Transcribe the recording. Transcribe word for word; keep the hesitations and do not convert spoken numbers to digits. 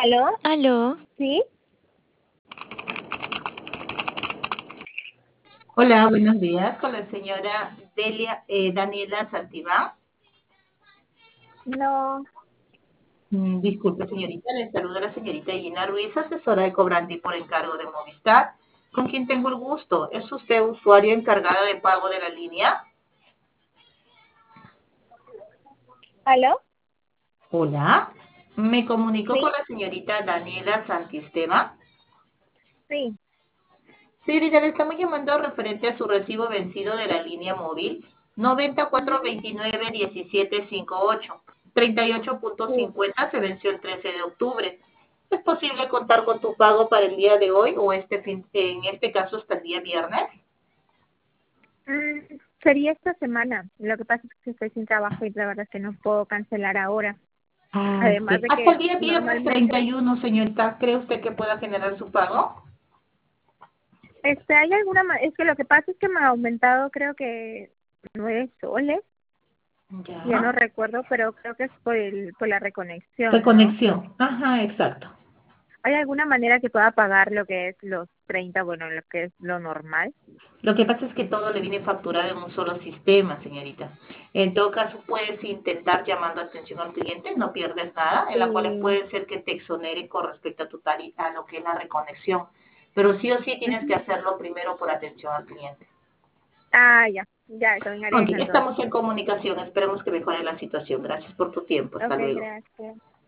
¿Aló? Aló, ¿Sí? Hola, buenos días con la señora Delia, eh, Daniela Santibán. No. Mm, disculpe, señorita, le saluda la señorita Gina Ruiz, asesora de cobrante y por encargo de Movistar. ¿Con quién tengo el gusto? ¿Es usted usuario encargada de pago de la línea? ¿Aló? Hola, me comunico ¿Sí? con la señorita Daniela Santisteban. Sí. Señorita, le estamos llamando referente a su recibo vencido de la línea móvil noventa y cuatro Ujú. veintinueve diecisiete cincuenta y ocho. treinta y ocho punto Sí. cincuenta se venció el trece de octubre. ¿Es posible contar con tu pago para el día de hoy o este fin, en este caso hasta el día viernes? Mm, sería esta semana. Lo que pasa es que estoy sin trabajo y la verdad es que no puedo cancelar ahora. Ah, Además sí. de Hasta que el día viernes treinta normalmente, y uno, señorita. ¿Cree usted que pueda generar su pago? este, hay alguna, ma- es que lo que pasa es que me ha aumentado creo que nueve soles, ya no Ya. recuerdo, pero creo que es por el, por la reconexión, ¿no? Reconexión. Ajá, exacto. ¿Hay alguna manera que pueda pagar lo que es los treinta, bueno, lo que es lo normal? Lo que pasa es que todo le viene facturado en un solo sistema, señorita. En todo caso, puedes intentar llamando atención al cliente, no pierdes nada, en la cual Sí. puede ser que te exonere con respecto a tu tarifa, a lo que es la reconexión. Pero sí o sí tienes que Ujú. hacerlo primero por atención al cliente. Ah, ya, ya, también haré Ok, eso entonces. estamos en comunicación, esperemos que mejore la situación. Gracias por tu tiempo, hasta Ok, luego. gracias.